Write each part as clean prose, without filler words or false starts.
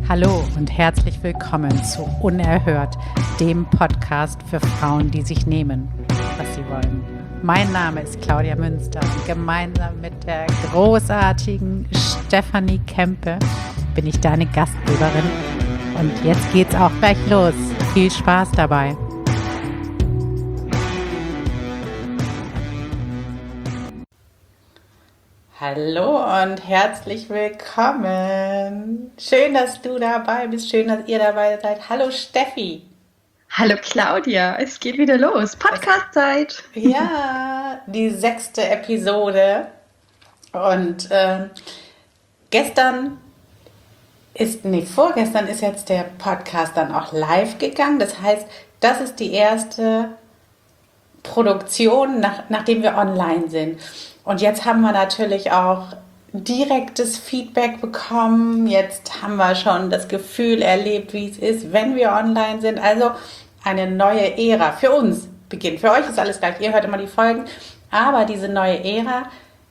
Hallo und herzlich willkommen zu Unerhört, dem Podcast für Frauen, die sich nehmen, was sie wollen. Mein Name ist Claudia Münster und gemeinsam mit der großartigen Stefanie Kempe bin ich deine Gastgeberin. Und jetzt geht's auch gleich los. Viel Spaß dabei. Hallo und herzlich willkommen. Schön, dass du dabei bist. Schön, dass ihr dabei seid. Hallo Steffi. Hallo Claudia, es geht wieder los. Podcast-Zeit. Ja, die 6. Episode. Und vorgestern ist jetzt der Podcast dann auch live gegangen. Das heißt, das ist die erste Produktion, nachdem wir online sind. Und jetzt haben wir natürlich auch direktes Feedback bekommen. Jetzt haben wir schon das Gefühl erlebt, wie es ist, wenn wir online sind. Also eine neue Ära für uns beginnt. Für euch ist alles gleich. Ihr hört immer die Folgen. Aber diese neue Ära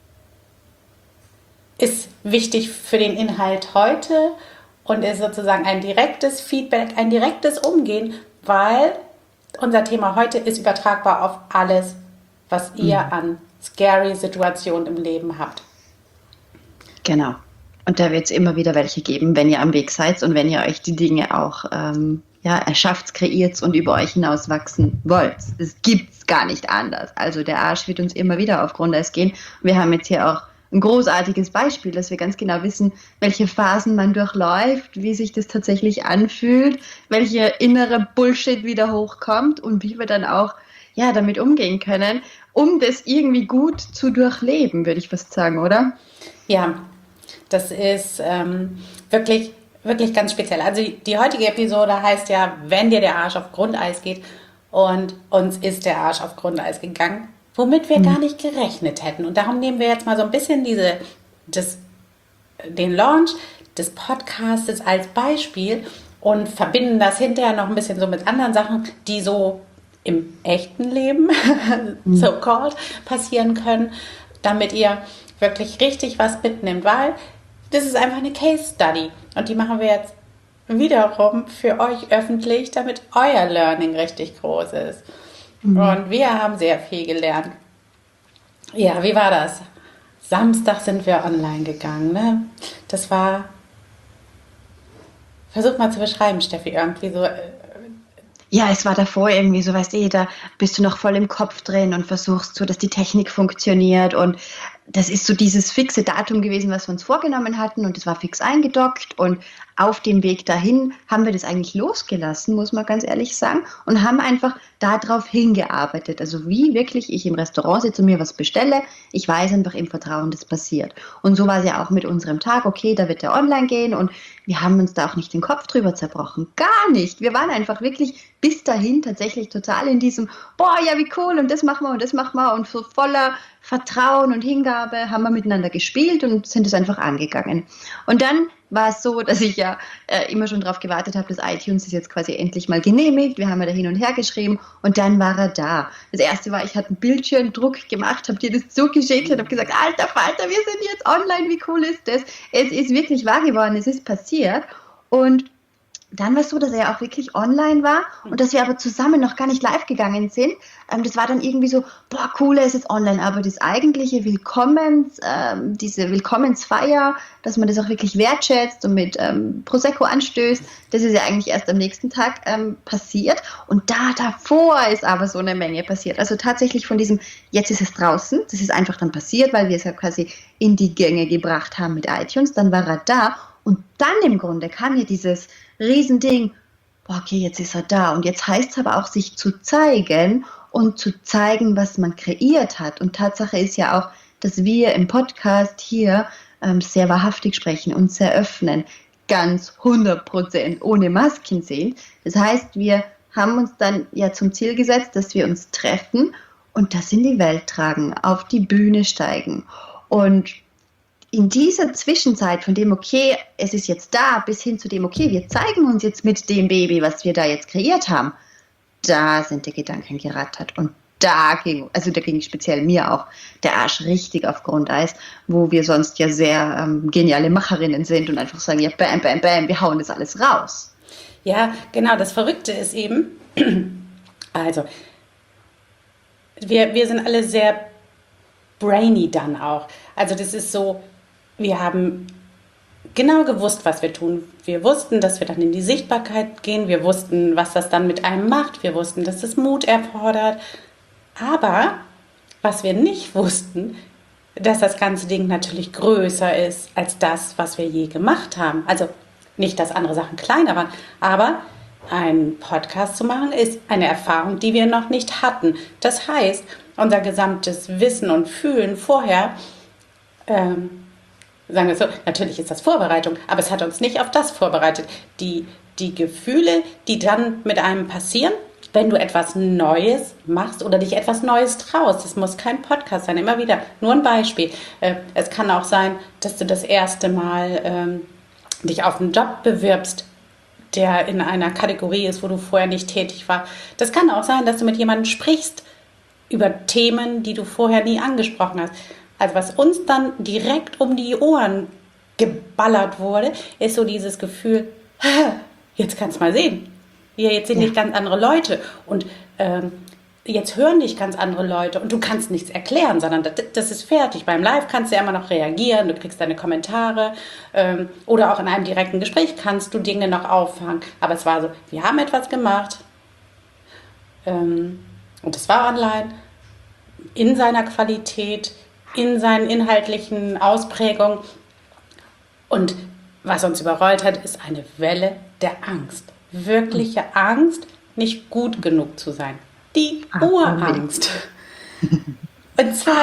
ist wichtig für den Inhalt heute und ist sozusagen ein direktes Feedback, ein direktes Umgehen, weil unser Thema heute ist übertragbar auf alles, was ihr an scary Situationen im Leben habt. Genau. Und da wird es immer wieder welche geben, wenn ihr am Weg seid und wenn ihr euch die Dinge auch erschafft, kreiert und über euch hinaus wachsen wollt. Das gibt's gar nicht anders. Also der Arsch wird uns immer wieder auf Grundeis gehen. Wir haben jetzt hier auch ein großartiges Beispiel, dass wir ganz genau wissen, welche Phasen man durchläuft, wie sich das tatsächlich anfühlt, welche innere Bullshit wieder hochkommt und wie wir dann auch damit umgehen können, um das irgendwie gut zu durchleben, würde ich fast sagen, oder? Ja, das ist wirklich, wirklich ganz speziell. Also die heutige Episode heißt ja, wenn dir der Arsch auf Grundeis geht, und uns ist der Arsch auf Grundeis gegangen, womit wir gar nicht gerechnet hätten. Und darum nehmen wir jetzt mal so ein bisschen den Launch des Podcastes als Beispiel und verbinden das hinterher noch ein bisschen so mit anderen Sachen, die so im echten Leben, so-called, passieren können, damit ihr wirklich richtig was mitnimmt, weil das ist einfach eine Case Study und die machen wir jetzt wiederum für euch öffentlich, damit euer Learning richtig groß ist. Und wir haben sehr viel gelernt. Ja, wie war das? Samstag sind wir online gegangen, ne? Das war, versuch mal zu beschreiben, Steffi, irgendwie so. Ja, es war davor irgendwie so, weißt du, da bist du noch voll im Kopf drin und versuchst so, dass die Technik funktioniert und das ist so dieses fixe Datum gewesen, was wir uns vorgenommen hatten und es war fix eingedockt und auf dem Weg dahin haben wir das eigentlich losgelassen, muss man ganz ehrlich sagen, und haben einfach darauf hingearbeitet. Also wie wirklich ich im Restaurant sitze und mir was bestelle, ich weiß einfach im Vertrauen, das passiert. Und so war es ja auch mit unserem Tag, okay, da wird der online gehen und wir haben uns da auch nicht den Kopf drüber zerbrochen. Gar nicht. Wir waren einfach wirklich bis dahin tatsächlich total in diesem, boah, ja, wie cool und das machen wir und so voller Vertrauen und Hingabe haben wir miteinander gespielt und sind es einfach angegangen. Und dann war es so, dass ich ja immer schon darauf gewartet habe, dass iTunes ist jetzt quasi endlich mal genehmigt. Wir haben ja da hin und her geschrieben und dann war er da. Das erste war, ich hatte einen Bildschirmdruck gemacht, habe dir das zugeschickt und habe gesagt, alter Falter, wir sind jetzt online, wie cool ist das? Es ist wirklich wahr geworden, es ist passiert und dann war es so, dass er ja auch wirklich online war und dass wir aber zusammen noch gar nicht live gegangen sind. Das war dann irgendwie so, boah, cool, er ist jetzt online, aber das eigentliche diese Willkommensfeier, dass man das auch wirklich wertschätzt und mit Prosecco anstößt, das ist ja eigentlich erst am nächsten Tag passiert. Und davor ist aber so eine Menge passiert. Also tatsächlich von diesem, jetzt ist es draußen, das ist einfach dann passiert, weil wir es ja quasi in die Gänge gebracht haben mit iTunes, dann war er da und dann im Grunde kam hier dieses Riesending, boah, okay, jetzt ist er da und jetzt heißt es aber auch, sich zu zeigen und zu zeigen, was man kreiert hat. Und Tatsache ist ja auch, dass wir im Podcast hier sehr wahrhaftig sprechen, uns sehr öffnen, ganz 100% ohne Masken sind. Das heißt, wir haben uns dann ja zum Ziel gesetzt, dass wir uns treffen und das in die Welt tragen, auf die Bühne steigen. Und in dieser Zwischenzeit von dem, okay, es ist jetzt da, bis hin zu dem, okay, wir zeigen uns jetzt mit dem Baby, was wir da jetzt kreiert haben, da sind die Gedanken gerattert. Und da ging speziell mir auch der Arsch richtig auf Grundeis, wo wir sonst ja sehr geniale Macherinnen sind und einfach sagen, ja, bam, bam, bam, wir hauen das alles raus. Ja, genau, das Verrückte ist eben, also, wir sind alle sehr brainy dann auch. Also das ist so, wir haben genau gewusst, was wir tun. Wir wussten, dass wir dann in die Sichtbarkeit gehen. Wir wussten, was das dann mit einem macht. Wir wussten, dass das Mut erfordert. Aber was wir nicht wussten, dass das ganze Ding natürlich größer ist als das, was wir je gemacht haben. Also nicht, dass andere Sachen kleiner waren, aber einen Podcast zu machen ist eine Erfahrung, die wir noch nicht hatten. Das heißt, unser gesamtes Wissen und Fühlen vorher, sagen wir so, natürlich ist das Vorbereitung, aber es hat uns nicht auf das vorbereitet. Die Gefühle, die dann mit einem passieren, wenn du etwas Neues machst oder dich etwas Neues traust. Es muss kein Podcast sein, immer wieder. Nur ein Beispiel. Es kann auch sein, dass du das erste Mal dich auf einen Job bewirbst, der in einer Kategorie ist, wo du vorher nicht tätig warst. Das kann auch sein, dass du mit jemandem sprichst über Themen, die du vorher nie angesprochen hast. Also was uns dann direkt um die Ohren geballert wurde, ist so dieses Gefühl, jetzt kannst du mal sehen. Jetzt sind nicht ganz andere Leute und jetzt hören dich ganz andere Leute und du kannst nichts erklären, sondern das ist fertig. Beim Live kannst du ja immer noch reagieren, du kriegst deine Kommentare oder auch in einem direkten Gespräch kannst du Dinge noch auffangen. Aber es war so, wir haben etwas gemacht und es war online, in seiner Qualität, in seinen inhaltlichen Ausprägungen. Und was uns überrollt hat, ist eine Welle der Angst. Wirkliche Angst, nicht gut genug zu sein. Die Urangst. Und zwar,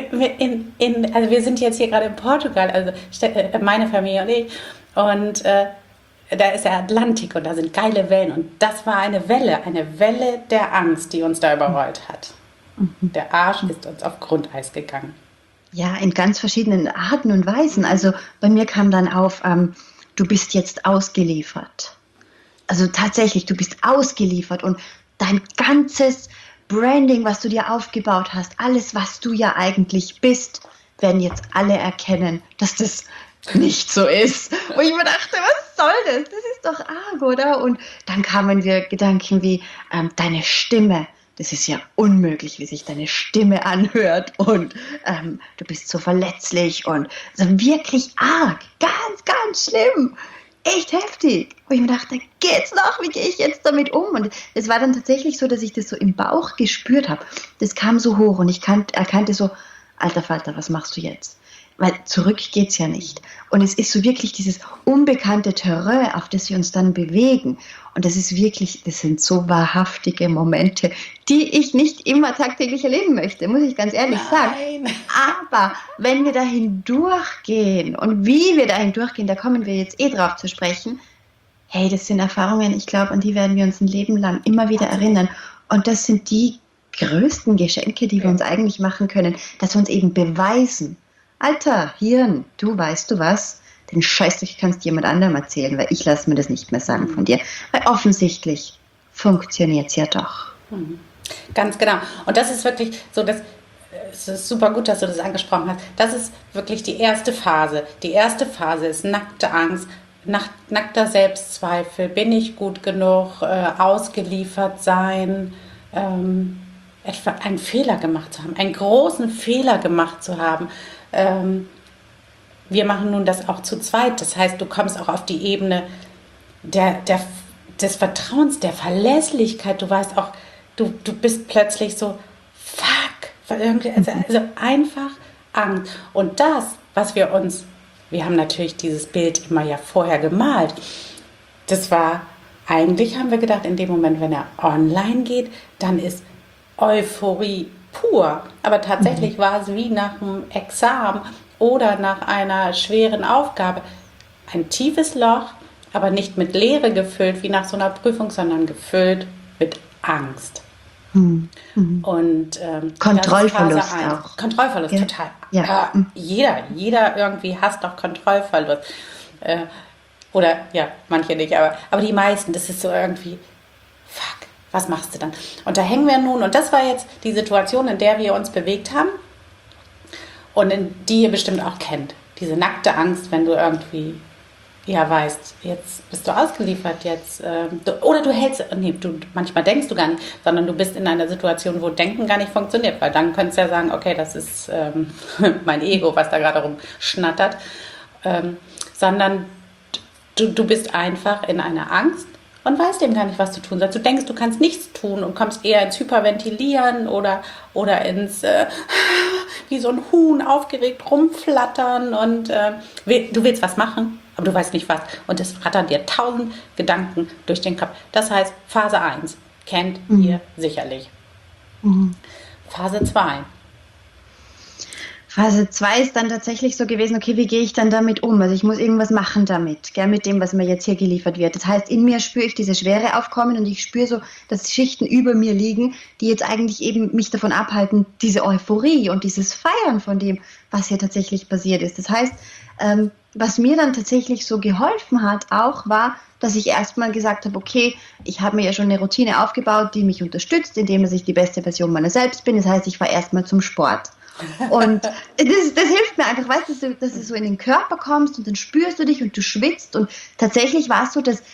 also wir sind jetzt hier gerade in Portugal, also meine Familie und ich, und da ist der Atlantik und da sind geile Wellen. Und das war eine Welle der Angst, die uns da überrollt hat. Der Arsch ist uns auf Grundeis gegangen. Ja, in ganz verschiedenen Arten und Weisen. Also bei mir kam dann auf, du bist jetzt ausgeliefert. Also tatsächlich, du bist ausgeliefert und dein ganzes Branding, was du dir aufgebaut hast, alles, was du ja eigentlich bist, werden jetzt alle erkennen, dass das nicht so ist. Und ich mir dachte, was soll das? Das ist doch arg, oder? Und dann kamen wir Gedanken wie, deine Stimme. Das ist ja unmöglich, wie sich deine Stimme anhört und du bist so verletzlich und also wirklich arg, ganz, ganz schlimm, echt heftig. Und ich mir dachte, geht's noch, wie gehe ich jetzt damit um? Und es war dann tatsächlich so, dass ich das so im Bauch gespürt habe. Das kam so hoch und ich erkannte so, alter Falter, was machst du jetzt? Weil zurück geht's ja nicht. Und es ist so wirklich dieses unbekannte Terrain, auf das wir uns dann bewegen. Und das ist wirklich, das sind so wahrhaftige Momente, die ich nicht immer tagtäglich erleben möchte, muss ich ganz ehrlich sagen. Aber wenn wir dahin durchgehen und wie wir dahin durchgehen, da kommen wir jetzt drauf zu sprechen. Hey, das sind Erfahrungen, ich glaube, an die werden wir uns ein Leben lang immer wieder erinnern. Und das sind die größten Geschenke, die wir uns eigentlich machen können, dass wir uns eben beweisen. Alter, Hirn, du weißt du was? Den Scheißdreck kannst du jemand anderem erzählen, weil ich lasse mir das nicht mehr sagen von dir. Weil offensichtlich funktioniert es ja doch. Ganz genau. Und das ist wirklich so, es ist super gut, dass du das angesprochen hast. Das ist wirklich die erste Phase. Die erste Phase ist nackte Angst, nackter Selbstzweifel. Bin ich gut genug? Ausgeliefert sein? Etwa einen Fehler gemacht zu haben, einen großen Fehler gemacht zu haben. Wir machen nun das auch zu zweit. Das heißt, du kommst auch auf die Ebene des Vertrauens, der Verlässlichkeit. Du weißt auch, du bist plötzlich so, fuck, also einfach Angst. Und das, was wir haben natürlich dieses Bild immer ja vorher gemalt. Das war, eigentlich haben wir gedacht, in dem Moment, wenn er online geht, dann ist Euphorie pur. Aber tatsächlich war es wie nach einem Examen oder nach einer schweren Aufgabe. Ein tiefes Loch, aber nicht mit Leere gefüllt, wie nach so einer Prüfung, sondern gefüllt mit Angst. Und Kontrollverlust auch. Kontrollverlust, ja. Total. Ja. Jeder irgendwie hasst doch Kontrollverlust. Oder, ja, manche nicht, aber die meisten, das ist so irgendwie, fuck, Was machst du dann? Und da hängen wir nun, und das war jetzt die Situation, in der wir uns bewegt haben und in die ihr bestimmt auch kennt. Diese nackte Angst, wenn du irgendwie weißt, jetzt bist du ausgeliefert, oder du hältst, manchmal denkst du gar nicht, sondern du bist in einer Situation, wo Denken gar nicht funktioniert, weil dann könntest du ja sagen, okay, das ist mein Ego, was da gerade rumschnattert, sondern du bist einfach in einer Angst und weißt eben gar nicht, was du tun sollst. Du denkst, du kannst nichts tun und kommst eher ins Hyperventilieren oder ins wie so ein Huhn aufgeregt rumflattern und du willst was machen, aber du weißt nicht was. Und es rattern dir 1000 Gedanken durch den Kopf. Das heißt, Phase 1 kennt ihr sicherlich. Phase 2. Phase 2 ist dann tatsächlich so gewesen, okay, wie gehe ich dann damit um? Also ich muss irgendwas machen damit, gell, mit dem, was mir jetzt hier geliefert wird. Das heißt, in mir spüre ich diese Schwere aufkommen und ich spüre so, dass Schichten über mir liegen, die jetzt eigentlich eben mich davon abhalten, diese Euphorie und dieses Feiern von dem, was hier tatsächlich passiert ist. Das heißt, was mir dann tatsächlich so geholfen hat auch, war, dass ich erstmal gesagt habe, okay, ich habe mir ja schon eine Routine aufgebaut, die mich unterstützt, indem dass ich die beste Version meiner selbst bin. Das heißt, ich war erstmal zum Sport. Und das hilft mir einfach, weißt du, dass du so in den Körper kommst und dann spürst du dich und du schwitzt. Und tatsächlich war es so, dass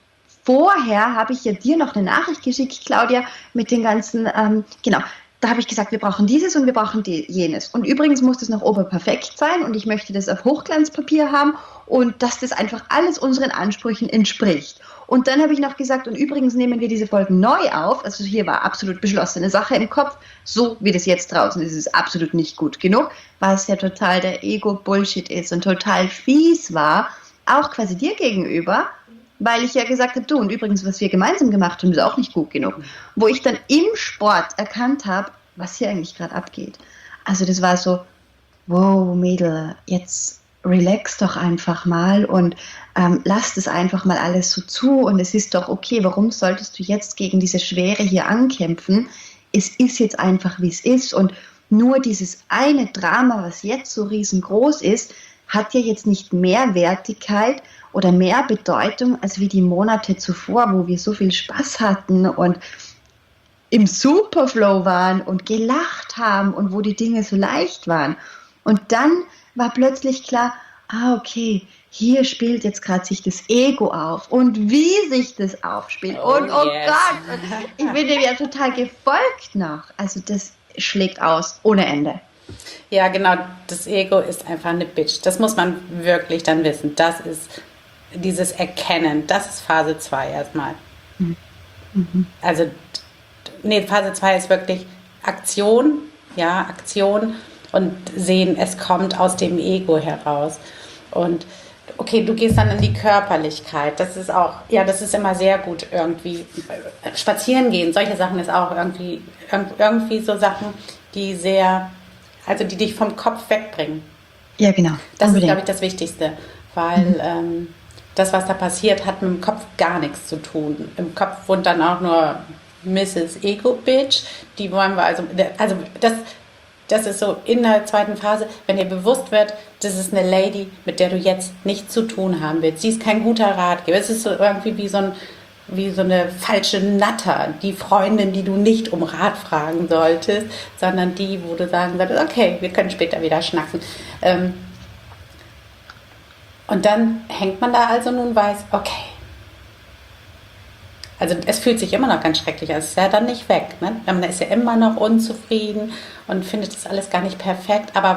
vorher habe ich ja dir noch eine Nachricht geschickt, Claudia, mit den ganzen, genau, da habe ich gesagt, wir brauchen dieses und wir brauchen jenes. Und übrigens muss das noch oberperfekt sein und ich möchte das auf Hochglanzpapier haben und dass das einfach alles unseren Ansprüchen entspricht. Und dann habe ich noch gesagt, und übrigens nehmen wir diese Folgen neu auf, also hier war absolut beschlossene Sache im Kopf, so wie das jetzt draußen ist, ist es absolut nicht gut genug, was ja total der Ego-Bullshit ist und total fies war, auch quasi dir gegenüber, weil ich ja gesagt habe, du, und übrigens, was wir gemeinsam gemacht haben, ist auch nicht gut genug. Wo ich dann im Sport erkannt habe, was hier eigentlich gerade abgeht. Also das war so, wow, Mädel, jetzt relax doch einfach mal und lass das einfach mal alles so zu und es ist doch okay, warum solltest du jetzt gegen diese Schwere hier ankämpfen? Es ist jetzt einfach, wie es ist und nur dieses eine Drama, was jetzt so riesengroß ist, hat ja jetzt nicht mehr Wertigkeit oder mehr Bedeutung als wie die Monate zuvor, wo wir so viel Spaß hatten und im Superflow waren und gelacht haben und wo die Dinge so leicht waren. Und dann war plötzlich klar, okay, hier spielt jetzt gerade sich das Ego auf und wie sich das aufspielt. Und oh yes. Gott, ich bin dem ja total gefolgt noch. Also das schlägt aus ohne Ende. Ja, genau, das Ego ist einfach eine Bitch. Das muss man wirklich dann wissen. Das ist dieses Erkennen, das ist Phase 2 erstmal. Also, Phase 2 ist wirklich Aktion, Aktion und sehen, es kommt aus dem Ego heraus. Und okay, du gehst dann in die Körperlichkeit. Das ist auch, das ist immer sehr gut irgendwie. Spazieren gehen, solche Sachen ist auch irgendwie so Sachen, die die dich vom Kopf wegbringen. Ja, genau. Das ist, glaube ich, das Wichtigste, weil das, was da passiert, hat mit dem Kopf gar nichts zu tun. Im Kopf wohnt dann auch nur Mrs. Ego-Bitch, die wollen wir also das ist so in der zweiten Phase, wenn dir bewusst wird, das ist eine Lady, mit der du jetzt nichts zu tun haben willst. Sie ist kein guter Ratgeber. Es ist so irgendwie wie so eine falsche Natter, die Freundin, die du nicht um Rat fragen solltest, sondern die, wo du sagen solltest, okay, wir können später wieder schnacken. Und dann hängt man da also nun weiß, okay. Also es fühlt sich immer noch ganz schrecklich an, es ist ja dann nicht weg. Ne? Man ist ja immer noch unzufrieden und findet das alles gar nicht perfekt, aber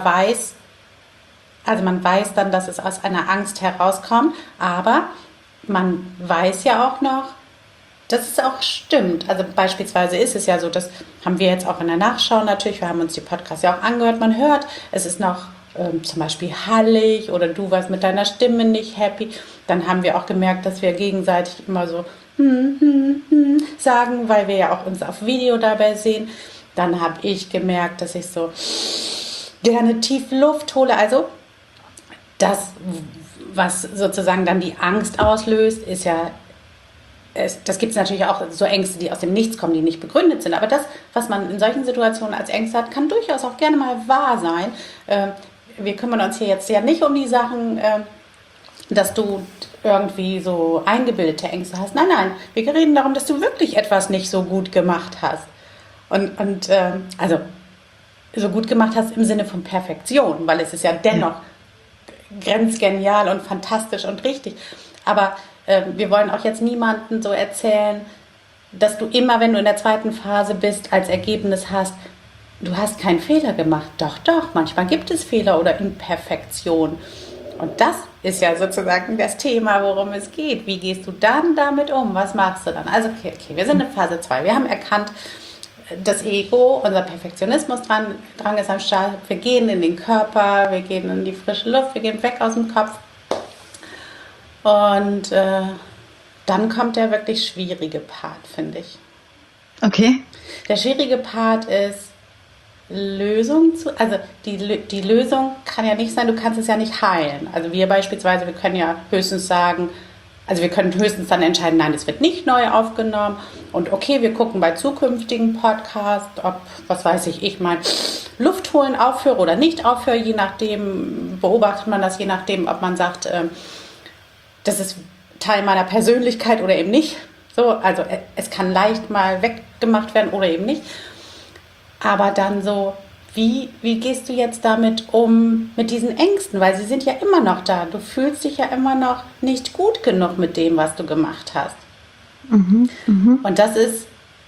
man weiß dann, dass es aus einer Angst herauskommt, aber man weiß ja auch noch, dass es auch stimmt. Also beispielsweise ist es ja so, das haben wir jetzt auch in der Nachschau natürlich, wir haben uns die Podcasts ja auch angehört, man hört, es ist noch zum Beispiel hallig oder du warst mit deiner Stimme nicht happy. Dann haben wir auch gemerkt, dass wir gegenseitig immer so sagen, weil wir ja auch uns auf Video dabei sehen. Dann habe ich gemerkt, dass ich so gerne tief Luft hole. Also das, was sozusagen dann die Angst auslöst, ist ja, das gibt es natürlich auch so Ängste, die aus dem Nichts kommen, die nicht begründet sind. Aber das, was man in solchen Situationen als Ängste hat, kann durchaus auch gerne mal wahr sein. Wir kümmern uns hier jetzt ja nicht um die Sachen, dass du irgendwie so eingebildete Ängste hast. Nein, nein, wir reden darum, dass du wirklich etwas nicht so gut gemacht hast. Also so gut gemacht hast im Sinne von Perfektion, weil es ist ja dennoch grenzgenial und fantastisch und richtig. Aber wir wollen auch jetzt niemandem so erzählen, dass du immer, wenn du in der zweiten Phase bist, als Ergebnis hast, du hast keinen Fehler gemacht. Doch, doch, manchmal gibt es Fehler oder Imperfektion. Und das ist ja sozusagen das Thema, worum es geht. Wie gehst du dann damit um? Was machst du dann? Also, okay, wir sind in Phase 2. Wir haben erkannt, das Ego, unser Perfektionismus dran ist am Start. Wir gehen in den Körper, wir gehen in die frische Luft, wir gehen weg aus dem Kopf. Und dann kommt der wirklich schwierige Part, finde ich. Okay. Der schwierige Part ist, also die Lösung kann ja nicht sein, du kannst es ja nicht heilen. Also wir beispielsweise, wir können ja höchstens sagen, also wir können höchstens dann entscheiden, nein, es wird nicht neu aufgenommen. Und okay, wir gucken bei zukünftigen Podcasts, ob, was weiß ich mein Luft holen aufhöre oder nicht aufhöre, je nachdem, beobachtet man das, je nachdem, ob man sagt, das ist Teil meiner Persönlichkeit oder eben nicht. So, also es kann leicht mal weggemacht werden oder eben nicht. Aber dann so, wie gehst du jetzt damit um, mit diesen Ängsten? Weil sie sind ja immer noch da. Du fühlst dich ja immer noch nicht gut genug mit dem, was du gemacht hast. Und das ist,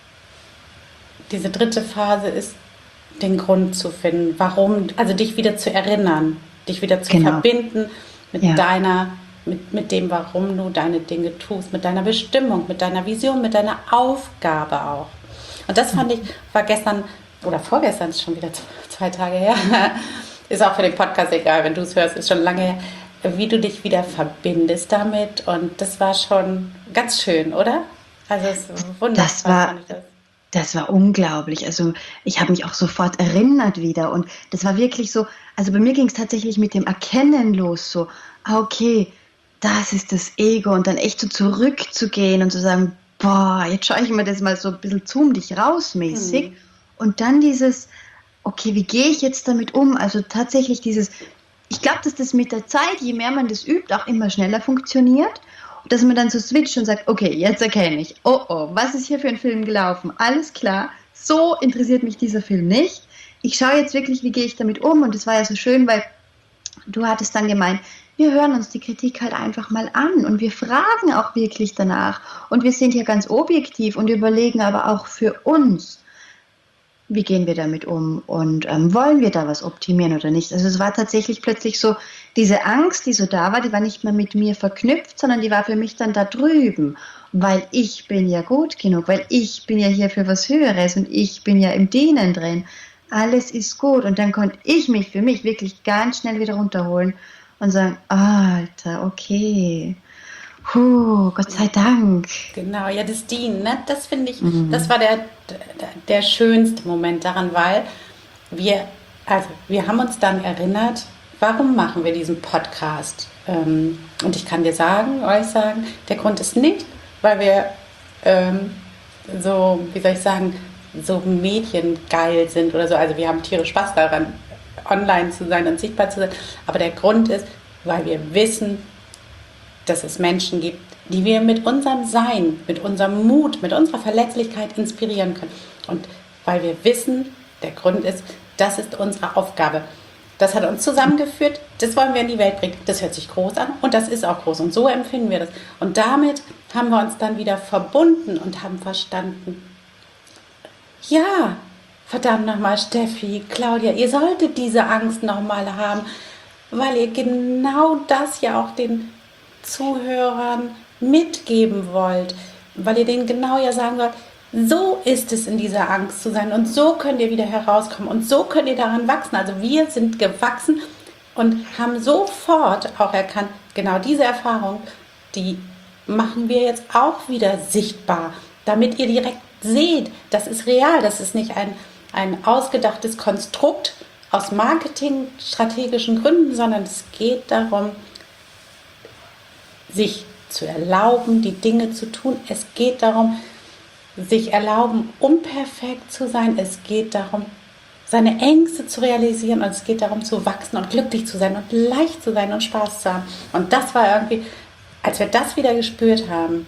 diese dritte Phase ist, den Grund zu finden, warum, also dich wieder zu erinnern, dich wieder zu verbinden mit mit dem, warum du deine Dinge tust, mit deiner Bestimmung, mit deiner Vision, mit deiner Aufgabe auch. Und das fand ich, war gestern oder vorgestern, ist schon wieder 2 Tage her, ist auch für den Podcast egal, wenn du es hörst, ist schon lange her, wie du dich wieder verbindest damit. Und das war schon ganz schön, oder? Also es ist wunderbar. Das war unglaublich. Also ich habe mich auch sofort erinnert wieder. Und das war wirklich so, also bei mir ging es tatsächlich mit dem Erkennen los, so, okay, das ist das Ego. Und dann echt so zurückzugehen und zu sagen, boah, jetzt schaue ich mir das mal so ein bisschen zoom dich raus mäßig. Und dann dieses, okay, wie gehe ich jetzt damit um? Also tatsächlich dieses, ich glaube, dass das mit der Zeit, je mehr man das übt, auch immer schneller funktioniert. Dass man dann so switcht und sagt, okay, jetzt erkenne ich, oh, was ist hier für ein Film gelaufen? Alles klar, so interessiert mich dieser Film nicht. Ich schaue jetzt wirklich, wie gehe ich damit um? Und das war ja so schön, weil du hattest dann gemeint, wir hören uns die Kritik halt einfach mal an und wir fragen auch wirklich danach. Und wir sind hier ganz objektiv und überlegen aber auch für uns, wie gehen wir damit um und wollen wir da was optimieren oder nicht? Also es war tatsächlich plötzlich so, diese Angst, die so da war, die war nicht mehr mit mir verknüpft, sondern die war für mich dann da drüben, weil ich bin ja gut genug, weil ich bin ja hier für was Höheres und ich bin ja im Dienen drin. Alles ist gut und dann konnte ich mich für mich wirklich ganz schnell wieder runterholen und sagen, Alter, okay, Gott sei Dank. Genau, ja, das Dienen, ne? Das finde ich, das war der schönste Moment daran, weil wir haben uns dann erinnert, warum machen wir diesen Podcast? Und ich kann euch sagen, der Grund ist nicht, weil wir so, wie soll ich sagen, so mediengeil sind oder so. Also wir haben tierisch Spaß daran, online zu sein und sichtbar zu sein. Aber der Grund ist, weil wir wissen, dass es Menschen gibt, die wir mit unserem Sein, mit unserem Mut, mit unserer Verletzlichkeit inspirieren können. Und weil wir wissen, der Grund ist, das ist unsere Aufgabe. Das hat uns zusammengeführt, das wollen wir in die Welt bringen. Das hört sich groß an und das ist auch groß und so empfinden wir das. Und damit haben wir uns dann wieder verbunden und haben verstanden, ja, verdammt nochmal, Steffi, Claudia, ihr solltet diese Angst nochmal haben, weil ihr genau das ja auch den Zuhörern mitgeben wollt, weil ihr denen genau ja sagen wollt, so ist es in dieser Angst zu sein und so könnt ihr wieder herauskommen und so könnt ihr daran wachsen. Also wir sind gewachsen und haben sofort auch erkannt, genau diese Erfahrung, die machen wir jetzt auch wieder sichtbar, damit ihr direkt seht, das ist real, das ist nicht ein ausgedachtes Konstrukt aus marketingstrategischen Gründen, sondern es geht darum, sich zu erlauben, die Dinge zu tun. Es geht darum, sich erlauben, unperfekt zu sein. Es geht darum, seine Ängste zu realisieren und es geht darum zu wachsen und glücklich zu sein und leicht zu sein und Spaß zu haben. Und das war irgendwie, als wir das wieder gespürt haben,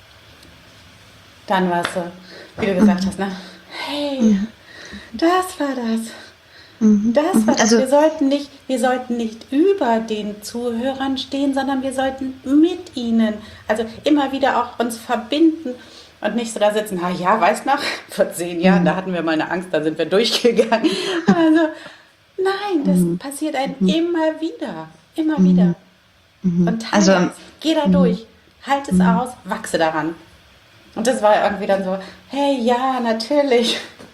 dann war es so, wie du gesagt hast, ne? Hey, das war das. Das war das. Also, Wir sollten nicht über den Zuhörern stehen, sondern wir sollten mit ihnen, also immer wieder auch uns verbinden und nicht so da sitzen, ja, weißt noch, vor 10 Jahren, da hatten wir mal eine Angst, da sind wir durchgegangen. Also, nein, das passiert einem immer wieder. Und teile es, geh da durch, halt es aus, wachse daran. Und das war irgendwie dann so, hey, ja, natürlich.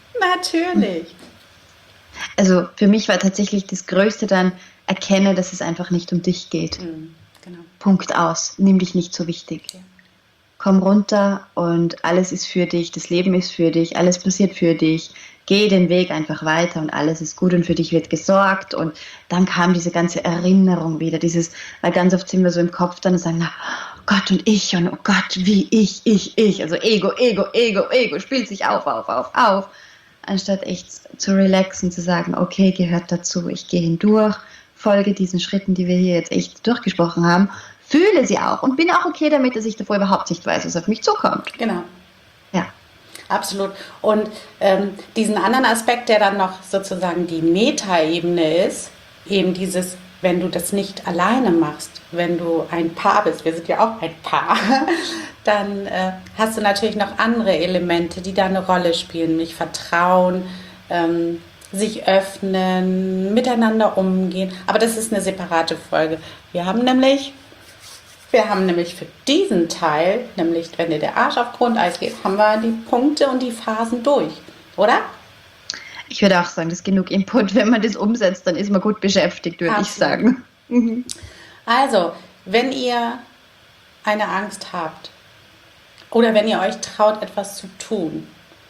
Also für mich war tatsächlich das Größte dann, erkenne, dass es einfach nicht um dich geht. Genau. Punkt aus. Nimm dich nicht so wichtig. Okay. Komm runter und alles ist für dich, das Leben ist für dich, alles passiert für dich. Geh den Weg einfach weiter und alles ist gut und für dich wird gesorgt. Und dann kam diese ganze Erinnerung wieder, weil ganz oft sind wir so im Kopf dann und sagen, na, Gott und ich und oh Gott, wie ich. Also Ego spielt sich auf. Anstatt echt zu relaxen, zu sagen, okay, gehört dazu, ich gehe hindurch, folge diesen Schritten, die wir hier jetzt echt durchgesprochen haben, fühle sie auch und bin auch okay damit, dass ich davor überhaupt nicht weiß, was auf mich zukommt. Genau. Ja. Absolut. Und diesen anderen Aspekt, der dann noch sozusagen die Metaebene ist, eben dieses, wenn du das nicht alleine machst, wenn du ein Paar bist, wir sind ja auch ein Paar, dann hast du natürlich noch andere Elemente, die da eine Rolle spielen, nämlich Vertrauen, sich öffnen, miteinander umgehen. Aber das ist eine separate Folge. Wir haben nämlich für diesen Teil, nämlich wenn dir der Arsch auf Grundeis geht, haben wir die Punkte und die Phasen durch, oder? Ich würde auch sagen, das ist genug Input. Wenn man das umsetzt, dann ist man gut beschäftigt, würde ich sagen. Also, wenn ihr eine Angst habt oder wenn ihr euch traut, etwas zu tun,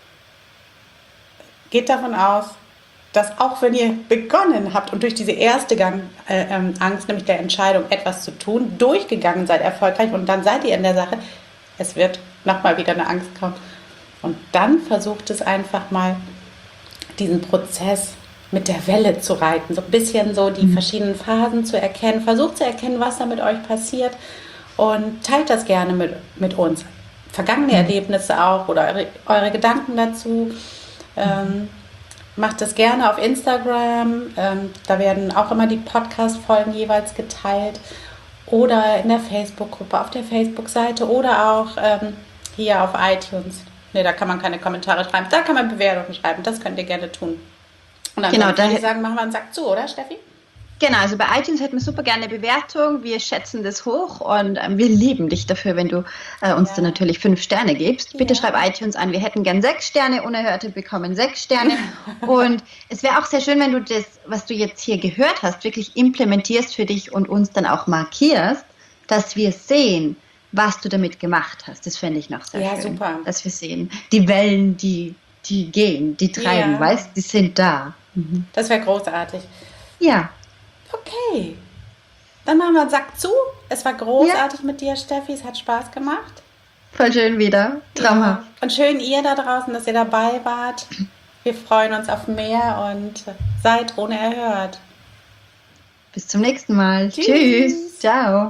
geht davon aus, dass auch wenn ihr begonnen habt und durch diese erste Angst, nämlich der Entscheidung, etwas zu tun, durchgegangen seid, erfolgreich und dann seid ihr in der Sache, es wird nochmal wieder eine Angst kommen. Und dann versucht es einfach mal, diesen Prozess mit der Welle zu reiten, so ein bisschen so die verschiedenen Phasen zu erkennen, versucht zu erkennen, was da mit euch passiert und teilt das gerne mit uns. Vergangene Erlebnisse auch oder eure Gedanken dazu. Macht das gerne auf Instagram, da werden auch immer die Podcast-Folgen jeweils geteilt oder in der Facebook-Gruppe, auf der Facebook-Seite oder auch hier auf iTunes. Ne, da kann man keine Kommentare schreiben, da kann man Bewertungen schreiben, das könnt ihr gerne tun. Und dann würde ich sagen, machen wir einen Sack zu, oder Steffi? Genau, also bei iTunes hätten wir super gerne eine Bewertung, wir schätzen das hoch und wir lieben dich dafür, wenn du uns dann natürlich 5 Sterne gibst. Bitte schreib iTunes an, wir hätten gern 6 Sterne, Unerhörte bekommen 6 Sterne und es wäre auch sehr schön, wenn du das, was du jetzt hier gehört hast, wirklich implementierst für dich und uns dann auch markierst, dass wir sehen, was du damit gemacht hast. Das fände ich noch sehr schön. Ja, super. Dass wir sehen, die Wellen, die gehen, die treiben, weißt, die sind da. Das wäre großartig. Ja. Okay, dann machen wir einen Sack zu. Es war großartig mit dir, Steffi. Es hat Spaß gemacht. Voll schön wieder. Traumhaft. Ja. Und schön ihr da draußen, dass ihr dabei wart. Wir freuen uns auf mehr und seid unerhört. Bis zum nächsten Mal. Tschüss. Ciao.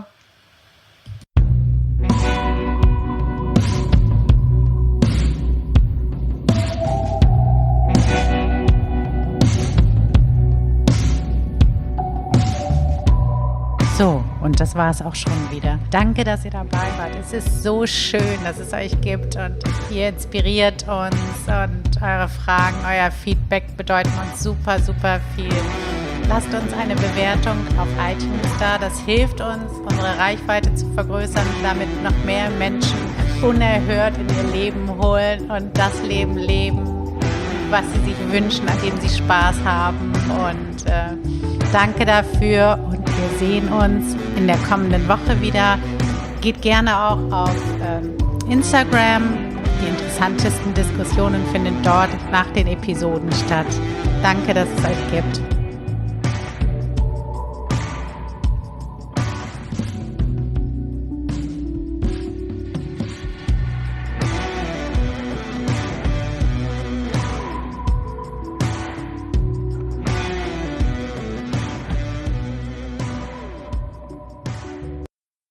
So, und das war es auch schon wieder. Danke, dass ihr dabei wart. Es ist so schön, dass es euch gibt und ihr inspiriert uns und eure Fragen, euer Feedback bedeuten uns super, super viel. Lasst uns eine Bewertung auf iTunes da. Das hilft uns, unsere Reichweite zu vergrößern, damit noch mehr Menschen unerhört in ihr Leben holen und das Leben leben, was sie sich wünschen, an dem sie Spaß haben. Und danke dafür und wir sehen uns in der kommenden Woche wieder. Geht gerne auch auf Instagram. Die interessantesten Diskussionen finden dort nach den Episoden statt. Danke, dass es euch gibt.